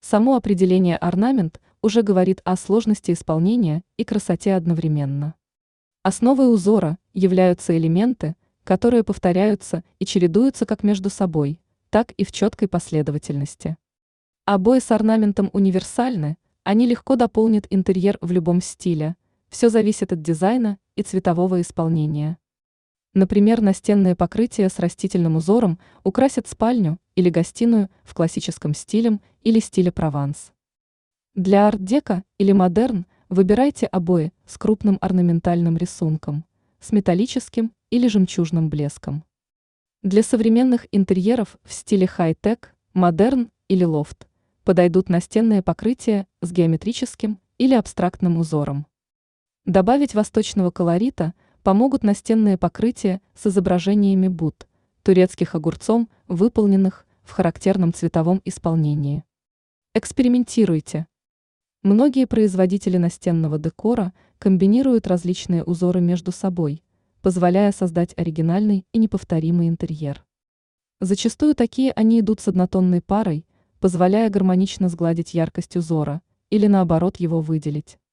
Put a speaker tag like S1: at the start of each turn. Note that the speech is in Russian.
S1: Само определение орнамент уже говорит о сложности исполнения и красоте одновременно. Основой узора являются элементы, которые повторяются и чередуются как между собой, так и в четкой последовательности. Обои с орнаментом универсальны, они легко дополнят интерьер в любом стиле, все зависит от дизайна и цветового исполнения. Например, настенные покрытия с растительным узором украсят спальню или гостиную в классическом стиле или стиле Прованс. Для арт-деко или модерн выбирайте обои с крупным орнаментальным рисунком, с металлическим или жемчужным блеском. Для современных интерьеров в стиле хай-тек, модерн или лофт подойдут настенные покрытия с геометрическим или абстрактным узором. Добавить восточного колорита помогут настенные покрытия с изображениями Будд, турецких огурцом, выполненных в характерном цветовом исполнении. Экспериментируйте. Многие производители настенного декора комбинируют различные узоры между собой, позволяя создать оригинальный и неповторимый интерьер. Зачастую такие они идут с однотонной парой, позволяя гармонично сгладить яркость узора или наоборот его выделить.